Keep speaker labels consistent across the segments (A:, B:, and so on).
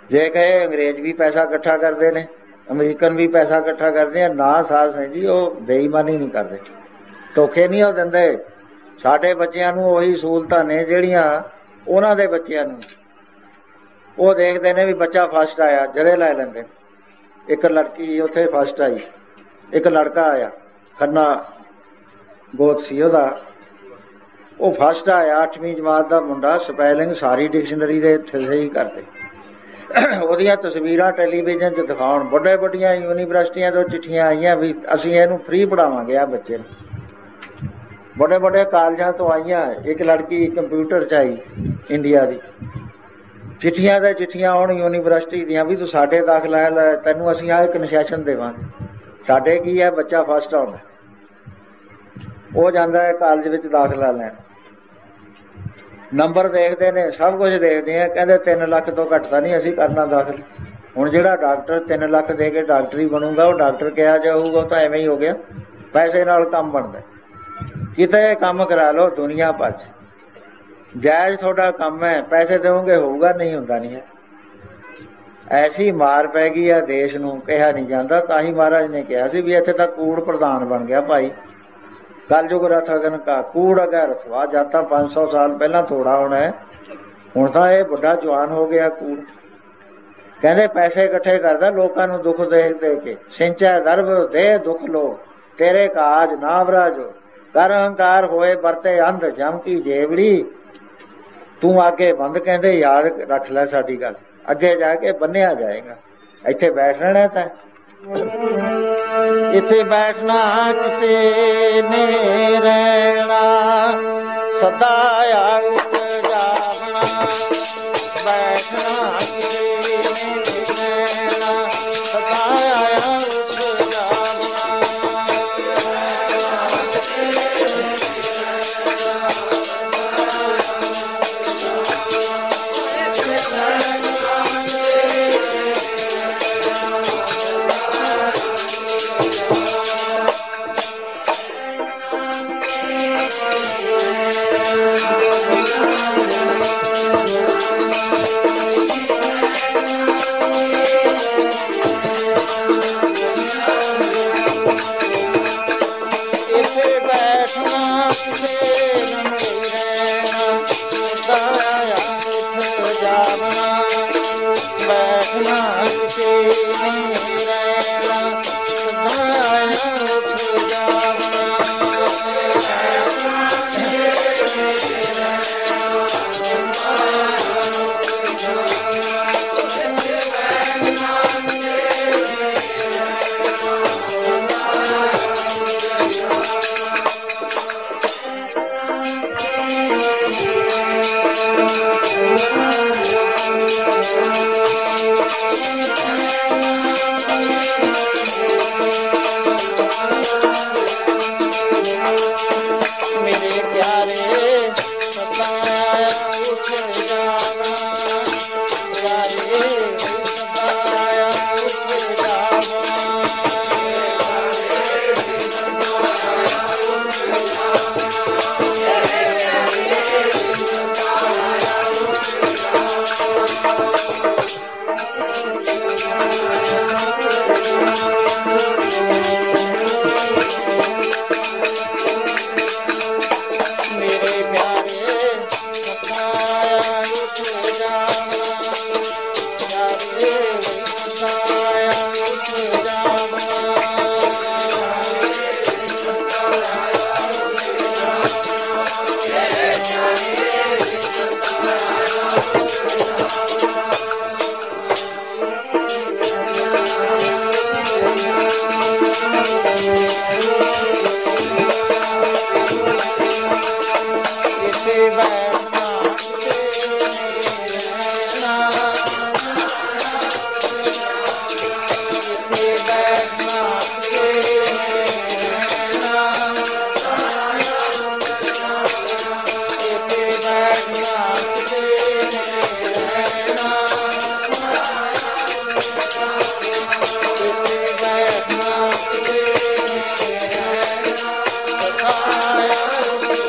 A: ਜੇ ਕਹੇ ਅੰਗਰੇਜ਼ ਵੀ ਪੈਸਾ ਇਕੱਠਾ ਕਰਦੇ ਨੇ, ਅਮਰੀਕਨ ਵੀ ਪੈਸਾ ਇਕੱਠਾ ਕਰਦੇ ਆ, ਨਾ ਸਾਧ ਸਿੰਘ ਜੀ, ਉਹ ਬੇਈਮਾਨੀ ਨਹੀਂ ਕਰਦੇ, ਧੋਖੇ ਨਹੀਂ ਉਹ ਦਿੰਦੇ। ਸਾਡੇ ਬੱਚਿਆਂ ਨੂੰ ਉਹੀ ਸਹੂਲਤਾਂ ਨੇ ਜਿਹੜੀਆਂ ਉਹਨਾਂ ਦੇ ਬੱਚਿਆਂ ਨੂੰ। ਉਹ ਦੇਖਦੇ ਨੇ ਵੀ ਬੱਚਾ ਫਸਟ ਆਇਆ, ਜਦੇ ਲੈ ਲੈਂਦੇ। ਇੱਕ ਲੜਕੀ ਉੱਥੇ ਫਸਟ ਆਈ, ਇੱਕ ਲੜਕਾ ਆਇਆ, ਖੰਨਾ ਗੋਤ ਸੀ ਉਹਦਾ, ਉਹ ਫਸਟ ਆਇਆ 8ਵੀਂ ਜਮਾਤ ਦਾ ਮੁੰਡਾ, ਸਪੈਲਿੰਗ ਸਾਰੀ ਡਿਕਸ਼ਨਰੀ ਦੇ ਸਹੀ ਕਰਦੇ। ਉਹਦੀਆਂ ਤਸਵੀਰਾਂ ਟੈਲੀਵਿਜ਼ਨ 'ਚ ਦਿਖਾਉਣ। ਵੱਡੇ ਵੱਡੀਆਂ ਯੂਨੀਵਰਸਿਟੀਆਂ ਤੋਂ ਚਿੱਠੀਆਂ ਆਈਆਂ ਵੀ ਅਸੀਂ ਇਹਨੂੰ ਫ੍ਰੀ ਪੜ੍ਹਾਵਾਂਗੇ, ਆ ਬੱਚੇ ਨੂੰ। ਵੱਡੇ ਵੱਡੇ ਕਾਲਜਾਂ ਤੋਂ ਆਈਆਂ। ਇੱਕ ਲੜਕੀ ਕੰਪਿਊਟਰ 'ਚ ਆਈ ਇੰਡੀਆ ਦੀ, ਚਿੱਠੀਆਂ ਤੇ ਚਿੱਠੀਆਂ ਆਉਣ ਯੂਨੀਵਰਸਿਟੀ ਦੀਆਂ ਵੀ ਤੂੰ ਸਾਡੇ ਦਾਖਲਾ ਲੈ, ਤੈਨੂੰ ਅਸੀਂ ਆਹ ਕਨਸੈਸ਼ਨ ਦੇਵਾਂਗੇ। ਸਾਡੇ ਕੀ ਹੈ, ਬੱਚਾ ਫਸਟ ਆਉਂਦਾ, ਉਹ ਜਾਂਦਾ ਹੈ ਕਾਲਜ ਵਿੱਚ ਦਾਖਲਾ ਲੈਣ। ਨੰਬਰ ਦੇਖਦੇ ਨੇ, ਸਭ ਕੁਝ ਦੇਖਦੇ ਆ, ਕਹਿੰਦੇ 3 ਲੱਖ ਤੋਂ ਘੱਟ ਤਾਂ ਨਹੀਂ ਅਸੀਂ ਕਰਨਾ ਦਾਖਲ। ਹੁਣ ਜਿਹੜਾ ਡਾਕਟਰ 3 ਲੱਖ ਦੇ ਕੇ ਡਾਕਟਰੀ ਬਣੂਗਾ, ਉਹ ਡਾਕਟਰ ਕਿਹਾ ਜਾਊਗਾ, ਉਹ ਤਾਂ ਐਵੇਂ ਹੀ ਹੋ ਗਿਆ। ਪੈਸੇ ਨਾਲ ਕੰਮ ਬਣਦਾ। ਕਿਤੇ ਕੰਮ ਕਰਾ ਲਓ ਦੁਨੀਆ ਭਰ 'ਚ, ਜਾਇਜ਼ ਤੁਹਾਡਾ ਕੰਮ ਹੈ, ਪੈਸੇ ਦੇਵੋਗੇ ਹੋਊਗਾ, ਨਹੀਂ ਹੁੰਦਾ ਨਹੀਂ ਹੈ। ਐਸੀ ਮਾਰ ਪੈ ਗਈ ਆ ਦੇਸ਼ ਨੂੰ, ਕਿਹਾ ਨਹੀਂ ਜਾਂਦਾ। ਤਾਂ ਹੀ ਮਹਾਰਾਜ ਨੇ ਕਿਹਾ ਸੀ ਵੀ ਇੱਥੇ ਤਾਂ ਕੂੜ ਪ੍ਰਧਾਨ ਬਣ ਗਿਆ ਭਾਈ। ਕਲਯੁਗ ਰਥ ਅਗਨ ਕਾ ਕੂੜ ਅਗੈ ਰਥਵਾ। ਜਦ ਤਾਂ 500 ਸਾਲ ਪਹਿਲਾਂ ਥੋੜਾ ਹੋਣਾ ਹੈ, ਹੁਣ ਤਾਂ ਇਹ ਵੱਡਾ ਜਵਾਨ ਹੋ ਗਿਆ ਕੂੜ। ਕਹਿੰਦੇ ਪੈਸੇ ਇਕੱਠੇ ਕਰਦਾ ਲੋਕਾਂ ਨੂੰ ਦੁੱਖ ਦੇ ਦੇ ਕੇ। ਸਿੰਚੈ ਦਰਬ ਦੇ ਦੁੱਖ ਲੋ, ਤੇਰੇ ਕਾਜ ਨਾ ਵਰਾਜੋ। ਕਰ ਹੰਕਾਰ ਹੋਏ ਵਰਤੇ ਅੰਧ, ਜਮ ਕੀ ਜੇਵੜੀ। ਤੂੰ ਆਗੇ ਬੰਦ, ਕਹਿੰਦੇ ਯਾਦ ਰੱਖ ਲੈ ਸਾਡੀ ਗੱਲ, ਅੱਗੇ ਜਾ ਕੇ ਬੰਨਿਆ ਜਾਏਗਾ। ਇੱਥੇ ਬੈਠ ਰਹਿਣਾ ਤਾਂ ਇੱਥੇ ਬੈਠਣਾ ਕਿਸੇ ਨੇ ਰਹਿਣਾ, ਸਦਾ ਆਉਟ ਜਾਵਣਾ। ਬੈਠਣਾ ਕਿਸੇ ਨੇ ਰਹਿਣਾ, ਸਦਾ ਆਉਟ ਜਾਵਣਾ।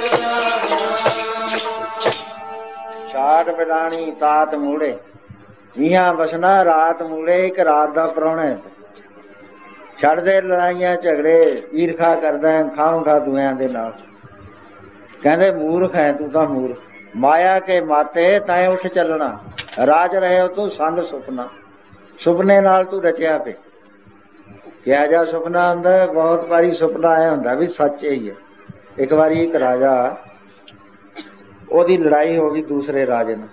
A: ਤਾਤ ਮੂੜੇ ਇਹਾਂ ਵਸਣਾ ਰਾਤ ਮੂਲੇ, ਇੱਕ ਰਾਤ ਦਾ ਪ੍ਰਾਹੁਣਾ। ਛੱਡਦੇ ਲੜਾਈਆਂ ਝਗੜੇ, ਈਰਖਾ ਕਰਦਾ ਖਾਮ ਖਾ ਦੂਆਂ ਦੇ ਨਾਲ। ਕਹਿੰਦੇ ਮੂਰਖ ਹੈ ਤੂੰ ਤਾਂ ਮੂਰਖ, ਮਾਇਆ ਕੇ ਮਾਤੇ ਤੈਂ ਉੱਠ ਚੱਲਣਾ। ਰਾਜ ਰਹੇ ਹੋ ਤੂੰ ਸੰਗ ਸੁਪਨਾ, ਸੁਪਨੇ ਨਾਲ ਤੂੰ ਰਚਿਆ ਪਏ। ਕਿਹਾ ਜਾ ਸੁਪਨਾ ਹੁੰਦਾ, ਬਹੁਤ ਵਾਰੀ ਸੁਪਨਾ ਆਇਆ ਹੁੰਦਾ ਵੀ ਸੱਚ ਹੀ ਹੈ। ਇੱਕ ਵਾਰੀ ਇੱਕ ਰਾਜਾ, ਉਹਦੀ ਲੜਾਈ ਹੋ ਗਈ ਦੂਸਰੇ ਰਾਜੇ ਨਾਲ।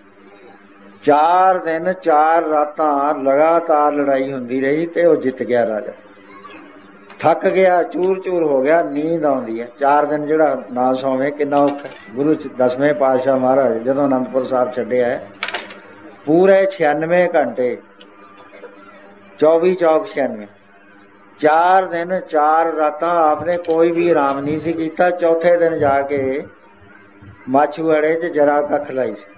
A: 4 ਦਿਨ 4 ਰਾਤਾਂ ਲਗਾਤਾਰ ਲੜਾਈ ਹੁੰਦੀ ਰਹੀ ਤੇ ਉਹ ਜਿੱਤ ਗਿਆ ਰਾਜਾ। ਥੱਕ ਗਿਆ, ਚੂਰ ਚੂਰ ਹੋ ਗਿਆ, ਨੀਂਦ ਆਉਂਦੀ ਹੈ। 4 ਦਿਨ ਜਿਹੜਾ ਨਾ ਸੌਵੇਂ ਕਿੰਨਾ ਔਖਾ। ਗੁਰੂ 10ਵੇਂ ਪਾਤਸ਼ਾਹ ਮਹਾਰਾਜ ਜਦੋਂ ਅਨੰਦਪੁਰ ਸਾਹਿਬ ਛੱਡਿਆ, ਪੂਰੇ 96 ਘੰਟੇ 24 ਚੌਕ 96, 4 ਦਿਨ 4 ਰਾਤਾਂ ਆਪਨੇ ਕੋਈ ਵੀ ਆਰਾਮ ਨਹੀਂ ਸੀ ਕੀਤਾ। ਚੌਥੇ ਦਿਨ ਜਾ ਕੇ ਮਾਛੂਆੜੇ 'ਚ ਜਰਾ ਕੱਖ ਲਾਈ ਸੀ।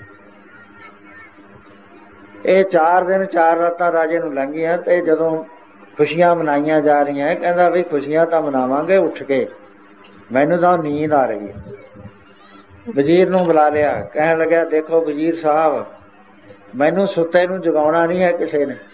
A: ਇਹ 4 ਦਿਨ 4 ਰਾਤਾਂ ਰਾਜੇ ਨੂੰ ਲੰਘੀਆਂ ਤੇ ਜਦੋਂ ਖੁਸ਼ੀਆਂ ਮਨਾਈਆਂ ਜਾ ਰਹੀਆਂ, ਕਹਿੰਦਾ ਵੀ ਖੁਸ਼ੀਆਂ ਤਾਂ ਮਨਾਵਾਂਗੇ ਉੱਠ ਕੇ, ਮੈਨੂੰ ਤਾਂ ਨੀਂਦ ਆ ਰਹੀ ਹੈ। ਵਜ਼ੀਰ ਨੂੰ ਬੁਲਾ ਲਿਆ, ਕਹਿਣ ਲੱਗਿਆ ਦੇਖੋ ਵਜ਼ੀਰ ਸਾਹਿਬ, ਮੈਨੂੰ ਸੁੱਤੇ ਨੂੰ ਜਗਾਉਣਾ ਨਹੀਂ ਹੈ ਕਿਸੇ ਨੇ,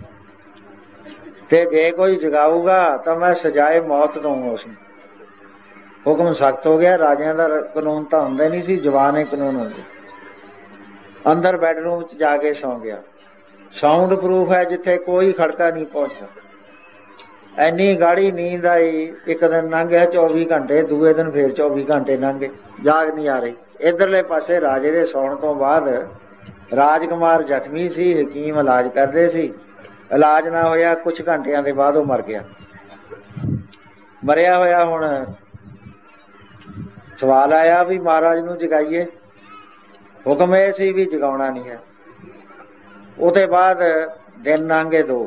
A: ਤੇ ਜੇ ਕੋਈ ਜਗਾਊਗਾ ਤਾਂ ਮੈਂ ਸਜ਼ਾਏ ਮੌਤ ਦਊਂਗਾ ਉਸਨੂੰ। ਹੁਕਮ ਸਖਤ ਹੋ ਗਿਆ। ਰਾਜਿਆਂ ਦਾ ਕਾਨੂੰਨ ਤਾਂ ਹੁੰਦਾ ਨਹੀਂ ਸੀ, ਜਵਾਨੇ ਕਾਨੂੰਨ ਹੁੰਦੇ। ਅੰਦਰ ਬੈਡਰੂਮ 'ਚ ਜਾ ਕੇ ਸੌਂ ਗਿਆ। ਸਾਊਂਡ ਪ੍ਰੂਫ ਹੈ, ਜਿੱਥੇ ਕੋਈ ਖੜਕਾ ਨਹੀਂ ਪਹੁੰਚ ਸਕਦਾ। ਐਨੀ ਗਾੜੀ ਨੀਂਦ ਆਈ। ਇੱਕ ਦਿਨ ਲੰਘ ਗਿਆ 24 ਘੰਟੇ, ਦੂਏ ਦਿਨ ਫੇਰ 24 ਘੰਟੇ ਲੰਘੇ, ਜਾਗ ਨਹੀਂ ਆ ਰਹੀ। ਇੱਧਰਲੇ ਪਾਸੇ ਰਾਜੇ ਦੇ ਸੌਣ ਤੋਂ ਬਾਅਦ ਰਾਜਕੁਮਾਰ ਜ਼ਖਮੀ ਸੀ, ਹਕੀਮ ਇਲਾਜ ਕਰਦੇ ਸੀ। ਇਲਾਜ ਨਾ ਹੋਇਆ, ਕੁਛ ਘੰਟਿਆਂ ਦੇ ਬਾਅਦ ਉਹ ਮਰ ਗਿਆ। ਮਰਿਆ ਹੋਇਆ ਹੁਣ ਸਵਾਲ ਆਇਆ ਵੀ ਮਹਾਰਾਜ ਨੂੰ ਜਗਾਈਏ। ਹੁਕਮ ਇਹ ਸੀ ਵੀ ਜਗਾਉਣਾ ਨਹੀਂ ਹੈ। ਉਹਦੇ ਬਾਅਦ ਦਿਨ ਲੰਘੇ 2।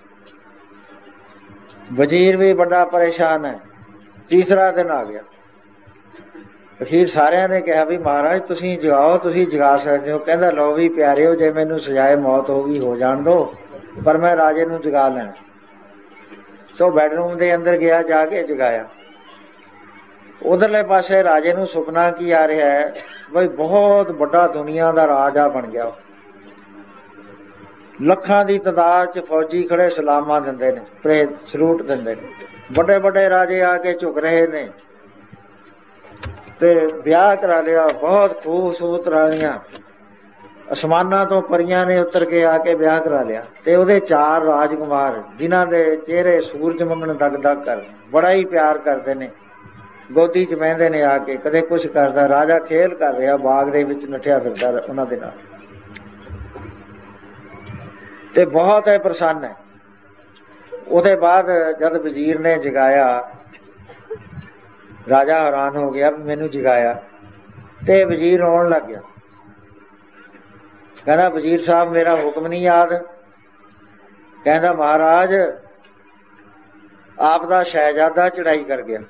A: ਵਜ਼ੀਰ ਵੀ ਬੜਾ ਪਰੇਸ਼ਾਨ ਹੈ। ਤੀਸਰਾ ਦਿਨ ਆ ਗਿਆ। ਅਖੀਰ ਸਾਰਿਆਂ ਨੇ ਕਿਹਾ ਵੀ ਮਹਾਰਾਜ ਤੁਸੀਂ ਜਗਾਓ, ਤੁਸੀਂ ਜਗਾ ਸਕਦੇ ਹੋ। ਕਹਿੰਦਾ ਲਓ ਵੀ ਪਿਆਰਿਓ, ਜੇ ਮੈਨੂੰ ਸਜ਼ਾਏ ਮੌਤ ਹੋ ਗਈ ਹੋ ਜਾਣ ਦੋ, ਪਰ ਮੈਂ ਰਾਜੇ ਨੂੰ ਜਗਾ ਲੈਣਾ। ਸੋ ਬੈਡਰੂਮ ਦੇ ਅੰਦਰ ਗਿਆ, ਜਾ ਕੇ ਜਗਾਇਆ। ਉਧਰਲੇ ਪਾਸੇ ਰਾਜੇ ਨੂੰ ਸੁਪਨਾ ਕੀ ਆ ਰਿਹਾ ਹੈ, ਬਈ ਬਹੁਤ ਵੱਡਾ ਦੁਨੀਆ ਦਾ ਰਾਜਾ ਬਣ ਗਿਆ। ਲੱਖਾਂ ਦੀ ਤਾਦਾਦ 'ਚ ਫੌਜੀ ਖੜੇ ਸਲਾਮਾਂ ਦਿੰਦੇ ਨੇ, ਸਲੂਟ ਦਿੰਦੇ ਨੇ। ਵੱਡੇ ਵੱਡੇ ਰਾਜੇ ਆ ਕੇ ਝੁਕ ਰਹੇ ਨੇ ਤੇ ਵਿਆਹ ਕਰਾ ਲਿਆ। ਬਹੁਤ ਖੂਬਸੂਰਤ ਰਾਣੀਆਂ, ਅਸਮਾਨਾਂ ਤੋਂ ਪਰੀਆਂ ਨੇ ਉਤਰ ਕੇ ਆ ਕੇ ਵਿਆਹ ਕਰਾ ਲਿਆ। ਤੇ ਉਹਦੇ 4 ਰਾਜਕੁਮਾਰ, ਜਿਨ੍ਹਾਂ ਦੇ ਚਿਹਰੇ ਸੂਰਜ ਮੰਗਣ ਦਗ ਦਗ ਕਰ, ਬੜਾ ਹੀ ਪਿਆਰ ਕਰਦੇ ਨੇ। ਗੋਦੀ 'ਚ ਬਹਿੰਦੇ ਨੇ ਆ ਕੇ, ਕਦੇ ਕੁਛ ਕਰਦਾ। ਰਾਜਾ ਖੇਲ ਕਰ ਰਿਹਾ, ਬਾਗ ਦੇ ਵਿੱਚ ਨੱਠਿਆ ਫਿਰਦਾ ਉਹਨਾਂ ਦੇ ਨਾਲ, ਤੇ ਬਹੁਤ ਹੈ ਪ੍ਰਸੰਨ ਹੈ। ਉਹਦੇ ਬਾਅਦ ਜਦ ਵਜ਼ੀਰ ਨੇ ਜਗਾਇਆ, ਰਾਜਾ ਹੈਰਾਨ ਹੋ ਗਿਆ ਵੀ ਮੈਨੂੰ ਜਗਾਇਆ, ਤੇ ਵਜ਼ੀਰ ਰੋਣ ਲੱਗ ਗਿਆ। ਕਹਿੰਦਾ ਵਜ਼ੀਰ ਸਾਹਿਬ ਮੇਰਾ ਹੁਕਮ ਨਹੀਂ ਯਾਦ। ਕਹਿੰਦਾ ਮਹਾਰਾਜ ਆਪ ਦਾ ਸ਼ਹਿਜ਼ਾਦਾ ਚੜਾਈ ਕਰ ਗਿਆ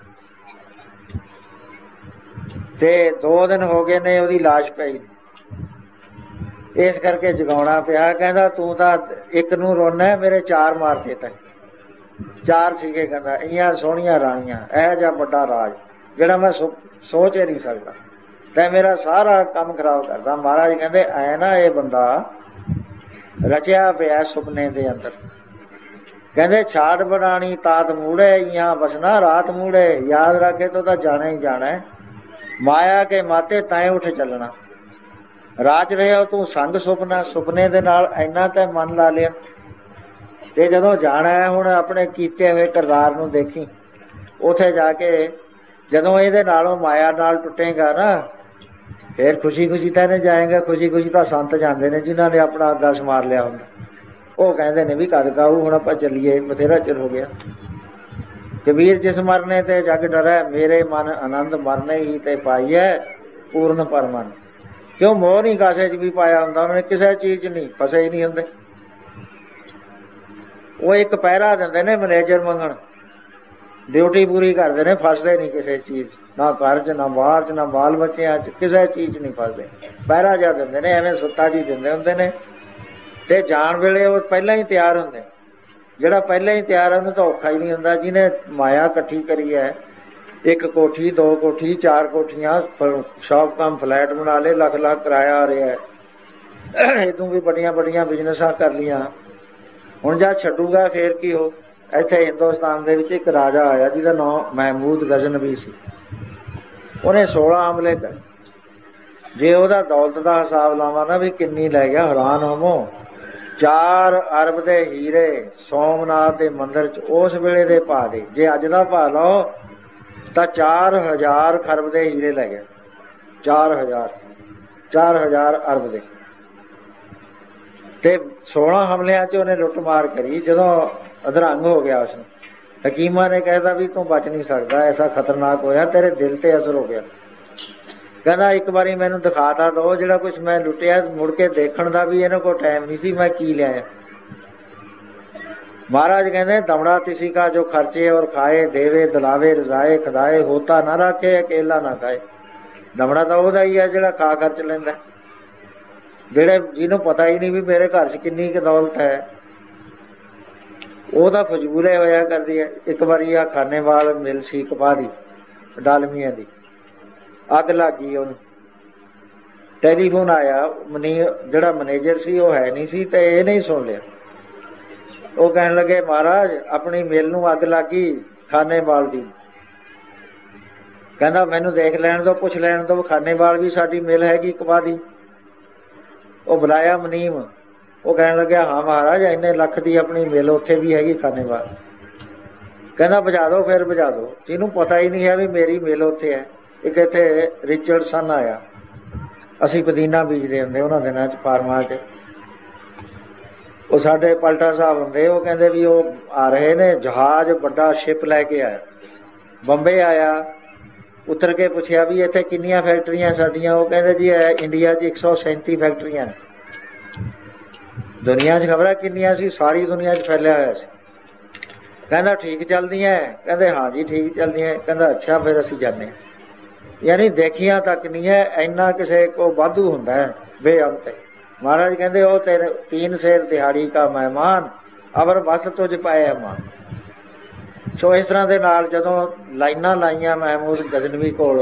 A: ਤੇ 2 ਦਿਨ ਹੋ ਗਏ ਨੇ ਉਹਦੀ ਲਾਸ਼ ਪਈ, ਇਸ ਕਰਕੇ ਜਗਾਉਣਾ ਪਿਆ। ਕਹਿੰਦਾ ਤੂੰ ਤਾਂ ਇੱਕ ਨੂੰ ਰੋਣਾ, ਮੇਰੇ 4 ਮਾਰ ਦਿੱਤਾ। 4 ਸੀਗੇ। ਕਹਿੰਦਾ ਇੰਨੀਆਂ ਸੋਹਣੀਆਂ ਰਾਣੀਆਂ, ਇਹੋ ਜਿਹਾ ਵੱਡਾ ਰਾਜ ਜਿਹੜਾ ਮੈਂ ਸੋਚ ਹੀ ਨਹੀਂ ਸਕਦਾ, ਤੇ ਮੇਰਾ ਸਾਰਾ ਕੰਮ ਖਰਾਬ ਕਰਦਾ। ਮਹਾਰਾਜ ਕਹਿੰਦੇ ਐ ਨਾ, ਇਹ ਬੰਦਾ ਰਚਿਆ ਪਿਆ ਸੁਪਨੇ ਦੇ ਅੰਦਰ। ਕਹਿੰਦੇ ਛਾੜ ਬਣਾਣੀ ਤਾਤ ਮੂੜੇ, ਇਹਾਂ ਬਸਣਾ ਰਾਤ ਮੂੜੇ। ਯਾਦ ਰੱਖੇ ਤਾਂ ਜਾਣਾ ਹੀ ਜਾਣਾ, ਮਾਇਆ ਕੇ ਮਾਤੇ ਤੈਂ ਉੱਠ ਚੱਲਣਾ। ਰਾਜ ਰਿਹਾ ਤੂੰ ਸੰਗ ਸੁਪਨਾ, ਸੁਪਨੇ ਦੇ ਨਾਲ ਇੰਨਾ ਤੈਂ ਮਨ ਲਾ ਲਿਆ। ਤੇ ਜਦੋਂ ਜਾਣਾ ਹੈ ਹੁਣ ਆਪਣੇ ਕੀਤੇ ਹੋਏ ਕਿਰਦਾਰ ਨੂੰ ਦੇਖੀ। ਉੱਥੇ ਜਾ ਕੇ ਜਦੋਂ ਇਹਦੇ ਨਾਲੋਂ ਮਾਇਆ ਨਾਲ ਟੁੱਟੇਗਾ ਨਾ, ਫੇਰ ਖੁਸ਼ੀ ਖੁਸ਼ੀ ਤਾਂ ਇਹਨੇ ਜਾਏਗਾ। ਖੁਸ਼ੀ ਖੁਸ਼ੀ ਤਾਂ ਸੰਤ ਜਾਂਦੇ ਨੇ ਜਿਨ੍ਹਾਂ ਨੇ ਆਪਣਾ ਅੱਗਾ ਸਮਾਰ ਲਿਆ ਹੁੰਦਾ। ਉਹ ਕਹਿੰਦੇ ਨੇ ਵੀ ਕਦ ਕਾਹੂ, ਹੁਣ ਆਪਾਂ ਚੱਲੀਏ, ਬਥੇਰਾ ਚਿਰ ਹੋ ਗਿਆ। ਕਬੀਰ ਜਿਸ ਮਰਨੇ ਤੇ ਜਗ ਡਰੈ, ਮੇਰੇ ਮਨ ਆਨੰਦ ਮਰਨੇ ਹੀ ਤੇ ਪਾਈਐ ਪੂਰਨ ਪਰਮਨ। ਕਿਉਂ ਮੋਹ ਨਹੀਂ ਕਾਸੇ 'ਚ ਵੀ ਪਾਇਆ ਹੁੰਦਾ, ਉਹਨਾਂ ਨੇ ਕਿਸੇ ਚੀਜ਼ 'ਚ ਨਹੀਂ ਫਸੇ ਹੀ ਨਹੀਂ ਹੁੰਦੇ। ਉਹ ਇੱਕ ਪਹਿਰਾ ਦਿੰਦੇ ਨੇ ਮੈਨੇਜਰ ਮੰਗਣ, ਡਿਊਟੀ ਪੂਰੀ ਕਰਦੇ ਨੇ, ਫਸਦੇ ਨਹੀਂ ਕਿਸੇ ਚੀਜ਼, ਨਾ ਘਰ 'ਚ, ਨਾ ਬਾਹਰ 'ਚ, ਨਾ ਬਾਲ ਬੱਚਿਆਂ 'ਚ, ਕਿਸੇ ਚੀਜ਼ 'ਚ ਨਹੀਂ ਫਸਦੇ। ਪਹਿਰਾ ਜਿਹਾ ਦਿੰਦੇ ਨੇ, ਐਵੇਂ ਸੁੱਤਾ ਜੀ ਦਿੰਦੇ ਹੁੰਦੇ ਨੇ। ਤੇ ਜਾਣ ਵੇਲੇ ਉਹ ਪਹਿਲਾਂ ਹੀ ਤਿਆਰ ਹੁੰਦੇ। ਜਿਹੜਾ ਪਹਿਲਾਂ ਹੀ ਤਿਆਰ ਹੈ ਉਹਨੂੰ ਤਾਂ ਔਖਾ ਹੀ ਨਹੀਂ ਹੁੰਦਾ। ਜਿਹਨੇ ਮਾਇਆ ਇਕੱਠੀ ਕਰੀ ਹੈ, 1 ਕੋਠੀ 2 ਕੋਠੀ 4 ਕੋਠੀਆਂ, ਸ਼ਾਪ ਕੰਮ ਫਲੈਟ ਬਣਾ ਲਏ, ਲੱਖ ਲੱਖ ਕਿਰਾਇਆ ਆ ਰਿਹਾ, ਇਦੋਂ ਵੀ ਬੜੀਆਂ ਬੜੀਆਂ ਬਿਜ਼ਨਸਾਂ ਕਰ ਲੀਆਂ। ਹੁਣ ਜਦ ਛੱਡੂਗਾ ਫੇਰ ਕੀ ਹੋ। ਇੱਥੇ ਹਿੰਦੁਸਤਾਨ ਦੇ ਵਿੱਚ ਇੱਕ ਰਾਜਾ ਆਇਆ ਜਿਹਦਾ ਨਾਮ ਮਹਿਮੂਦ ਗਜ਼ਨਵੀ ਸੀ। ਉਹਨੇ 16 ਹਮਲੇ ਕਰੇ। ਜੇ ਉਹਦਾ ਦੌਲਤ ਦਾ ਹਿਸਾਬ ਲਾਵਾਂ ਨਾ ਵੀ ਕਿੰਨੀ ਲੈ ਗਿਆ, ਹੈਰਾਨ ਹੋਵੋ। 4 ਅਰਬ ਦੇ ਹੀਰੇ ਸੋਮਨਾਥ ਦੇ ਮੰਦਿਰ ਚ ਉਸ ਵੇਲੇ ਦੇ ਭਾਅ ਦੇ, ਜੇ ਅੱਜ ਦਾ ਭਾਅ ਲਾਓ ਤਾਂ 4000 ਖਰਬ ਦੇ ਹੀਰੇ ਲੈ ਗਿਆ। 4000 ਅਰਬ ਦੇ। ਤੇ 16 ਹਮਲਿਆਂ ਚ ਉਹਨੇ ਲੁੱਟ ਮਾਰ ਕਰੀ। ਜਦੋਂ ਅਧਰੰਗ ਹੋ ਗਿਆ ਉਸਨੂੰ, ਹਕੀਮਾਂ ਨੇ ਕਹਿਤਾ ਵੀ ਤੂੰ ਬਚ ਨਹੀਂ ਸਕਦਾ, ਐਸਾ ਖਤਰਨਾਕ ਹੋਇਆ, ਤੇਰੇ ਦਿਲ ਤੇ ਅਸਰ ਹੋ ਗਿਆ। ਕਹਿੰਦਾ ਇੱਕ ਵਾਰੀ ਮੈਨੂੰ ਦਿਖਾ ਤਾ ਦੋ ਜਿਹੜਾ ਕੁਛ ਮੈਂ ਲੁੱਟਿਆ, ਮੁੜ ਕੇ ਦੇਖਣ ਦਾ ਵੀ ਇਹਨਾਂ ਕੋਲ ਟਾਈਮ ਨਹੀਂ ਸੀ ਮੈਂ ਕੀ ਲਿਆਇਆ। महाराज कहते दमड़ा किसी का जो खर्चे और खाए, देवे दिलावे रजाए खदाए, होता ना रखे अकेला ना खाए। दमड़ा तो ਉਹਦਾ ਹੀ ਹੈ ਜਿਹੜਾ ਖਾ ਖਰਚ ਲੈਂਦਾ, ਜਿਹੜੇ ਜਿਹਨੂੰ ਪਤਾ ਹੀ ਨਹੀਂ ਵੀ ਮੇਰੇ ਘਰ 'ਚ ਕਿੰਨੀ ਕੁ ਦੌਲਤ ਹੈ, ਉਹ ਤਾਂ ਫਜ਼ੂਲੇ ਹੋਇਆ ਕਰਦੀ ਹੈ। ਇੱਕ ਵਾਰੀ ਆ ਖਾਨੇਵਾਲ ਮਿਲ ਸੀ ਕਪਾਹ ਦੀ, ਡਾਲਮੀਆਂ ਦੀ, ਅੱਗ ਲੱਗ ਗਈ ਉਹਨੂੰ। ਟੈਲੀਫੋਨ ਆਇਆ, ਜਿਹੜਾ ਮੈਨੇਜਰ ਸੀ ਉਹ ਹੈ ਨਹੀਂ ਸੀ ਤੇ ਇਹ ਨਹੀਂ ਸੁਣ ਲਿਆ। ਉਹ ਕਹਿਣ ਲੱਗੇ ਮਹਾਰਾਜ ਆਪਣੀ ਮਿਲ ਨੂੰ ਅੱਗ ਲੱਗ ਗਈ ਖਾਨੇਵਾਲ ਦੀ। ਕਹਿੰਦਾ ਮੈਨੂੰ ਦੇਖ ਲੈਣ ਦੋ, ਪੁੱਛ ਲੈਣ ਦੋ, ਖਾਨੇਵਾਲ ਵੀ ਸਾਡੀ ਮਿਲ ਹੈਗੀ ਕਪਾਹ ਦੀ। ਉਹ ਬੁਲਾਇਆ ਮੁਨੀਮ, ਉਹ ਕਹਿਣ ਲੱਗਿਆ ਹਾਂ ਮਹਾਰਾਜ ਇੰਨੇ ਲੱਖ ਦੀ ਆਪਣੀ ਮਿਲ ਉੱਥੇ ਵੀ ਹੈਗੀ ਖਾਨੇਵਾਲ। ਕਹਿੰਦਾ ਬੁਝਾ ਦੋ, ਫਿਰ ਬੁਝਾ ਦੋ। ਜਿਹਨੂੰ ਪਤਾ ਹੀ ਨਹੀਂ ਹੈ ਵੀ ਮੇਰੀ ਮਿਲ ਉੱਥੇ ਹੈ। ਇੱਕ ਇੱਥੇ ਰਿਚਰਡਸਨ ਆਇਆ, ਅਸੀਂ ਪੁਦੀਨਾ ਬੀਜਦੇ ਹੁੰਦੇ ਉਹਨਾਂ ਦਿਨਾਂ 'ਚ ਫਾਰਮਾਂ 'ਚ। ਉਹ ਸਾਡੇ ਪਲਟਾ ਸਾਹਿਬ ਹੁੰਦੇ, ਉਹ ਕਹਿੰਦੇ ਵੀ ਉਹ ਆ ਰਹੇ ਨੇ ਜਹਾਜ਼, ਵੱਡਾ ਸ਼ਿਪ ਲੈ ਕੇ ਆਇਆ, ਬੰਬੇ ਆਇਆ। ਉਤਰ ਕੇ ਪੁੱਛਿਆ ਵੀ ਇੱਥੇ ਕਿੰਨੀਆਂ ਫੈਕਟਰੀਆਂ ਸਾਡੀਆਂ? ਉਹ ਕਹਿੰਦੇ ਜੀ ਇੰਡੀਆ 'ਚ 137 ਫੈਕਟਰੀਆਂ ਨੇ। ਦੁਨੀਆ 'ਚ ਖਬਰਾਂ ਕਿੰਨੀਆਂ ਸੀ, ਸਾਰੀ ਦੁਨੀਆ 'ਚ ਫੈਲਿਆ ਹੋਇਆ ਸੀ। ਕਹਿੰਦਾ ਠੀਕ ਚੱਲਦੀਆਂ? ਕਹਿੰਦੇ ਹਾਂ ਜੀ ਠੀਕ ਚੱਲਦੀਆਂ। ਕਹਿੰਦਾ ਅੱਛਾ ਫਿਰ ਅਸੀਂ ਜਾਂਦੇ ਹਾਂ। ਯਾਨੀ ਦੇਖੀਆਂ ਤੱਕ ਨਹੀਂ ਹੈ, ਇੰਨਾ ਕਿਸੇ ਕੋ ਵਾਧੂ ਹੁੰਦਾ ਹੈ ਬੇਅੰਤ। ਮਹਾਰਾਜ ਕਹਿੰਦੇ ਉਹ ਤੇਰੇ 3 ਸ਼ੇਰ ਦਿਹਾੜੀ ਕਾ ਮਹਿਮਾਨ, ਅਵਰ ਬਸ ਤੁਝ ਪਾਏ ਮਾਨ। ਸੋ ਇਸ ਤਰ੍ਹਾਂ ਦੇ ਨਾਲ ਜਦੋਂ ਲਾਈਨਾਂ ਲਾਈਆਂ ਮਹਿਮੂਦ ਗਜ਼ਨਵੀ ਕੋਲ,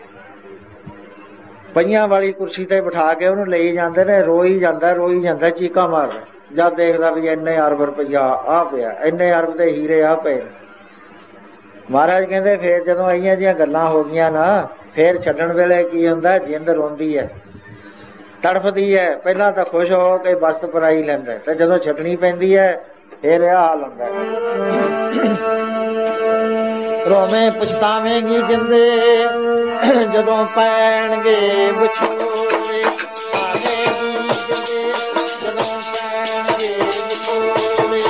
A: ਪਈਆਂ ਵਾਲੀ ਕੁਰਸੀ ਤੇ ਬਿਠਾ ਕੇ ਉਹਨੂੰ ਲਈ ਜਾਂਦੇ ਨੇ। ਰੋਈ ਜਾਂਦਾ, ਚੀਕਾਂ ਮਾਰ। ਜਦ ਦੇਖਦਾ ਵੀ ਇੰਨੇ ਅਰਬ ਰੁਪਈਆ ਆ ਪਿਆ, ਇੰਨੇ ਅਰਬ ਦੇ ਹੀਰੇ ਆ ਪਏ। ਮਹਾਰਾਜ ਕਹਿੰਦੇ ਫੇਰ ਜਦੋਂ ਇਹੀਆਂ ਜਿਹੀਆਂ ਗੱਲਾਂ ਹੋ ਗਈਆਂ ਨਾ, ਫੇਰ ਛੱਡਣ ਵੇਲੇ ਕੀ ਹੁੰਦਾ, ਜਿੰਦ ਰੋਂਦੀ ਹੈ, ਤੜਫਦੀ ਹੈ। ਪਹਿਲਾਂ ਤਾਂ ਖੁਸ਼ ਹੋ ਕੇ ਵਸਤ ਪਰਾਈ ਲੈਂਦਾ, ਤੇ ਜਦੋਂ ਛੱਡਣੀ ਪੈਂਦੀ ਹੈ ਫੇਰ ਇਹ ਹਾਲ ਹੁੰਦਾ। ਰੋਵੇਂ ਪਛਤਾਵੇਂਗੀ ਜਿੰਦੇ ਜਦੋਂ ਪੈਣਗੇ ਵਿਛੋੜੇ, ਆਵੇਂਗੀ ਜਿੰਦੇ ਜਦੋਂ ਪੈਣਗੇ ਵਿਛੋੜੇ।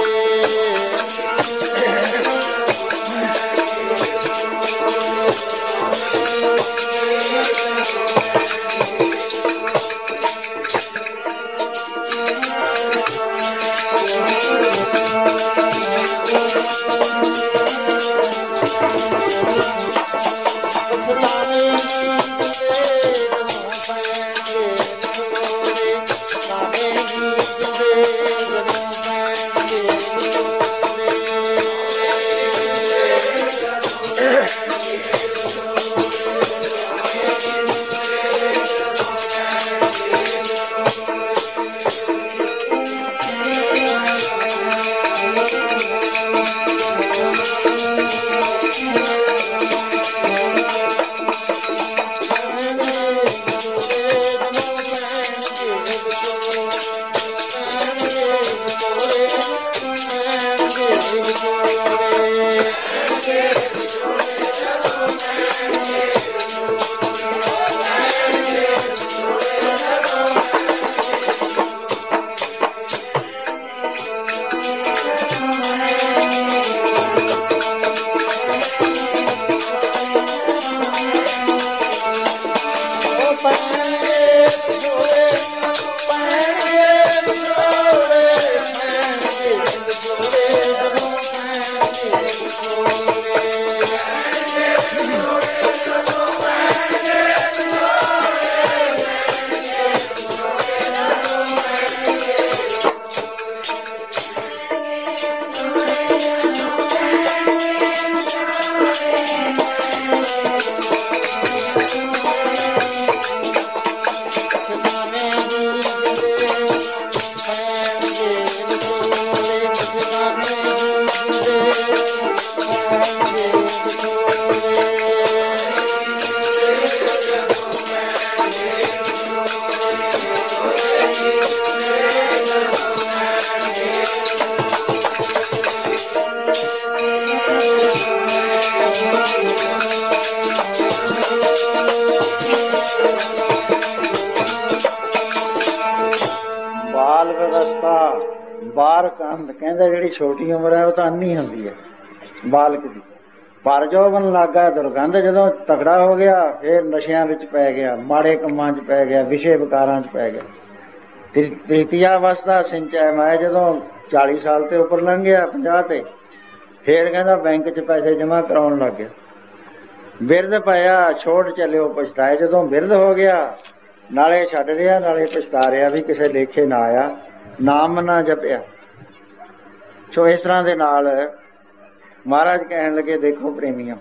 A: ਅਵਸਥਾ ਬਾਰ ਕੰਧ ਕਹਿੰਦਾ ਜਿਹੜੀ ਛੋਟੀ ਉਮਰ ਹੈ ਉਹ ਤਾਂ ਅੰਨੀ ਹੁੰਦੀ ਹੈ ਬਾਲਕ ਦੀ। ਪਰ ਜੋਬਨ ਲੱਗਾ ਦੁਰਗੰਧ, ਜਦੋਂ ਤਕੜਾ ਹੋ ਗਿਆ ਫਿਰ ਨਸ਼ਿਆਂ ਵਿੱਚ ਪੈ ਗਿਆ, ਮਾੜੇ ਕੰਮਾਂ 'ਚ ਪੈ ਗਿਆ, ਵਿਸ਼ੇ ਵਿਕਾਰਾਂ 'ਚ ਪੈ ਗਿਆ। ਤ੍ਰਿਤੀਆ ਅਵਸਥਾ ਸਿੰਚੈ ਮਾਇਆ, ਜਦੋਂ 40 ਸਾਲ ਤੇ ਉੱਪਰ ਲੰਘ ਗਿਆ 50 ਤੇ, ਫੇਰ ਕਹਿੰਦਾ ਬੈਂਕ 'ਚ ਪੈਸੇ ਜਮ੍ਹਾਂ ਕਰਾਉਣ ਲੱਗ ਗਿਆ। ਬਿਰਧ ਪਾਇਆ ਛੋੜ ਚੱਲਿਓ ਪਛਤਾਏ, ਜਦੋਂ ਬਿਰਧ ਹੋ ਗਿਆ ਨਾਲੇ ਛੱਡ ਰਿਹਾ ਨਾਲੇ ਪਛਤਾ ਰਿਹਾ ਵੀ ਕਿਸੇ ਲੇਖੇ ਨਾ ਆਇਆ, ਨਾਮ ਨਾ ਜਪਿਆ। ਸੋ ਇਸ ਤਰ੍ਹਾਂ ਦੇ ਨਾਲ ਮਹਾਰਾਜ ਕਹਿਣ ਲੱਗੇ, ਦੇਖੋ ਪ੍ਰੇਮੀਆਂ,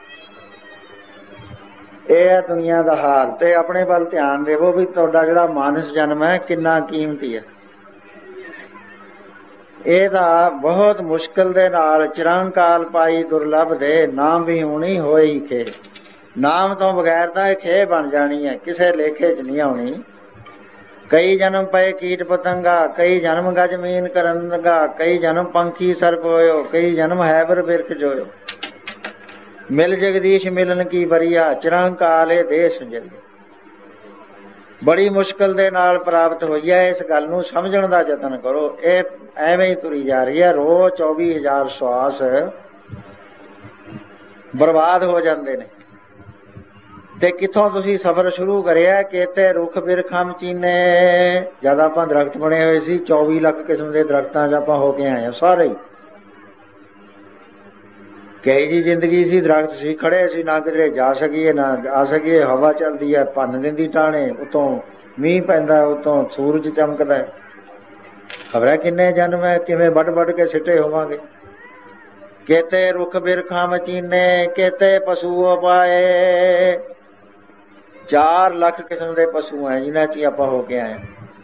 A: ਇਹ ਹੈ ਦੁਨੀਆ ਦਾ ਹਾਲ, ਤੇ ਆਪਣੇ ਵੱਲ ਧਿਆਨ ਦੇਵੋ ਵੀ ਤੁਹਾਡਾ ਜਿਹੜਾ ਮਾਨਸ ਜਨਮ ਹੈ ਕਿੰਨਾ ਕੀਮਤੀ ਹੈ। ਇਹਦਾ ਬਹੁਤ ਮੁਸ਼ਕਿਲ ਦੇ ਨਾਲ ਚਿਰੰਕਾਲ ਪਾਈ ਦੁਰਲਭ ਦੇ, ਨਾਮ ਵੀ ਹੋਣੀ ਹੋਈ ਖੇ। ਨਾਮ ਤੋਂ ਬਗੈਰ ਤਾਂ ਇਹ ਖੇ ਬਣ ਜਾਣੀ ਹੈ, ਕਿਸੇ ਲੇਖੇ 'ਚ ਨਹੀਂ ਆਉਣੀ। ਕਈ ਜਨਮ ਪਏ ਕੀਟ ਪਤੰਗਾ, ਕਈ ਜਨਮ ਗਜ ਮੀਨ ਕਰਨ ਲਗਾ, ਕਈ ਜਨਮ ਪੰਖੀ ਸਰਪ ਹੋਇਓ, ਕਈ ਜਨਮ ਹੈਬਰ ਬਿਰਖ ਜੋਇਓ। ਮਿਲ ਜਗਦੀਸ਼ ਮਿਲਨ ਕੀ ਬਰੀਆ, ਚਿਰੰਕਾਲ ਇਹ ਦੇਹ ਸੁੰਜਰੀ। ਬੜੀ ਮੁਸ਼ਕਿਲ ਦੇ ਨਾਲ ਪ੍ਰਾਪਤ ਹੋਈ ਹੈ। ਇਸ ਗੱਲ ਨੂੰ ਸਮਝਣ ਦਾ ਯਤਨ ਕਰੋ। ਇਹ ਐਵੇਂ ਹੀ ਤੁਰੀ ਜਾ ਰਹੀ ਹੈ, ਰੋਜ਼ 24,000 ਸਵਾਸ ਬਰਬਾਦ ਹੋ ਜਾਂਦੇ ਨੇ। ਤੇ ਕਿੱਥੋਂ ਤੁਸੀਂ ਸਫ਼ਰ ਸ਼ੁਰੂ ਕਰਿਆ? ਕਿਤੇ ਰੁੱਖ ਬਿਰਖਾਂ ਚੀਨੇ, ਜਦ ਆਪਾਂ ਦਰਖਤ ਬਣੇ ਹੋਏ ਸੀ 24 ਲੱਖ ਕਿਸਮ ਦੇ ਦਰਖਤਾਂ 'ਚ ਆਪਾਂ ਹੋ ਕੇ ਆਏ ਹਾਂ ਸਾਰੇ ਹੀ। ਕਹੀ ਜੀ ਜ਼ਿੰਦਗੀ ਸੀ, ਦਰਖਤ ਸੀ, ਖੜੇ ਸੀ, ਨਾ ਕਿਧਰੇ ਜਾ ਸਕੀਏ ਨਾ ਆ ਸਕੀਏ। ਹਵਾ ਚੱਲਦੀ ਹੈ ਭੰਨ ਦਿੰਦੀ ਟਾਣੇ, ਉਤੋਂ ਮੀਂਹ ਪੈਂਦਾ, ਉਤੋਂ ਸੂਰਜ ਚਮਕਦਾ। ਖਬਰ ਕਿੰਨੇ ਜਨਮ ਹੈ, ਕਿਵੇਂ ਵੱਢ ਵੱਢ ਕੇ ਸਿੱਟੇ ਹੋਵਾਂਗੇ। ਕਿਤੇ ਰੁੱਖ ਬਿਰਖਾਂ ਮਚੀਨੇ, ਕਿਤੇ ਪਸ਼ੂ ਪਾਏ। 4 ਲੱਖ ਕਿਸਮ ਦੇ ਪਸ਼ੂ ਹੈ ਜਿਨ੍ਹਾਂ 'ਚ ਆਪਾਂ ਹੋ ਕੇ ਆਏ।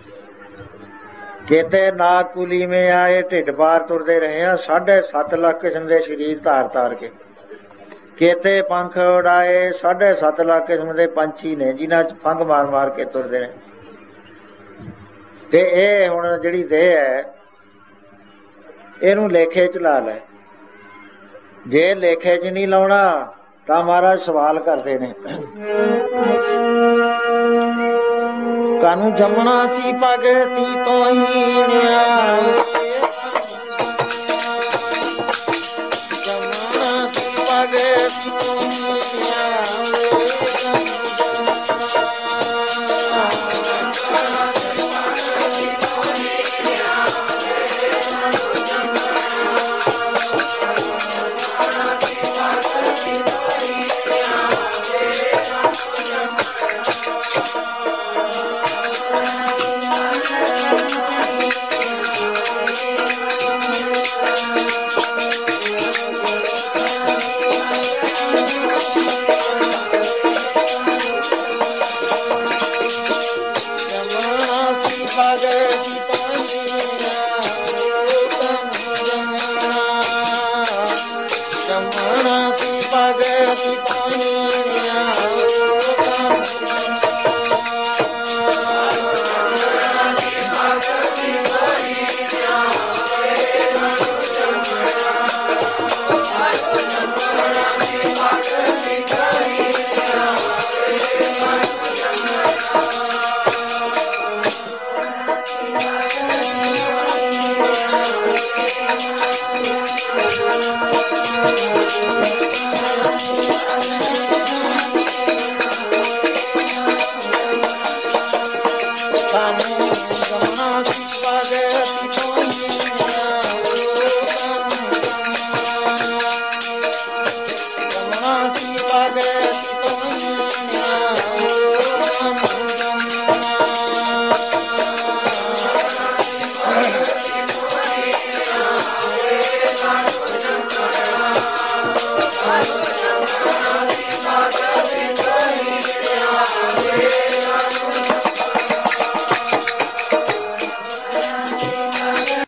A: ਕਿਤੇ ਨਾਗ ਕੁਲੀ ਮੇ ਆਏ, ਢਿੱਡ ਪਾਰ ਤੁਰਦੇ ਰਹੇ ਆ। 7.5 ਲੱਖ ਕਿਸਮ ਦੇ ਸਰੀਰ ਧਾਰ ਧਾਰ ਕੇ। ਕਿਤੇ ਪੰਖ ਉਡਾਏ, 7.5 ਲੱਖ ਕਿਸਮ ਦੇ ਪੰਛੀ ਨੇ ਜਿਨ੍ਹਾਂ 'ਚ ਫੰਗ ਮਾਰ ਮਾਰ ਕੇ ਤੁਰਦੇ ਨੇ। ਤੇ ਇਹ ਹੁਣ ਜਿਹੜੀ ਦੇਹ ਹੈ ਇਹਨੂੰ ਲੇਖੇ 'ਚ ਲਾ ਲੈ। ਜੇ ਲੇਖੇ 'ਚ ਨਹੀਂ ਲਾਉਣਾ ਤਾਂ ਮਹਾਰਾਜ ਸਵਾਲ ਕਰਦੇ ਨੇ, ਕਾਨੂੰ ਜੰਮਣਾ ਸੀ ਭਗਤੀ ਤੋਂ ਹੀ ਜੰਮਣਾ ਸੀ ਭਗਤੀ ਤੋਂ ਹੀ ਜੰਮਣਾ ਸੀ ਭਗਤੀ